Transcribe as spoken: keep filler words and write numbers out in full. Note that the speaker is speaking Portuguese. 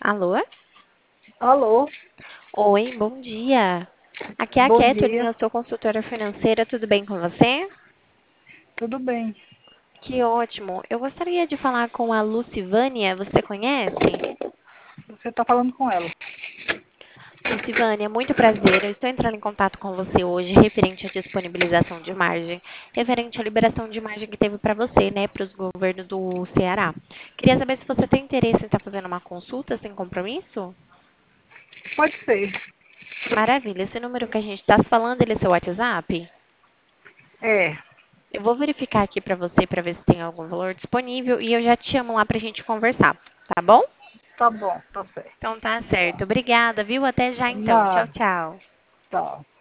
Alô? Alô, Oi, bom dia. Aqui é a bom Catherine, dia, eu sou consultora financeira, tudo bem com você? tudo bem? Que ótimo. Eu gostaria de falar com a Lucivânia, você conhece? Você está falando com ela. Lucivânia, muito prazer. Eu estou entrando em contato com você hoje referente à disponibilização de margem, referente à liberação de margem que teve para você, né, para os governos do Ceará. Queria saber se você tem interesse em estar fazendo uma consulta sem compromisso? Pode ser. Maravilha. Esse número que a gente está falando, ele é seu WhatsApp? É, Eu vou verificar aqui para você para ver se tem algum valor disponível e eu já te chamo lá para a gente conversar, tá bom? tá bom, tá certo. Então tá certo. Obrigada, viu? Até já então. Tchau, Nada, tchau. tá.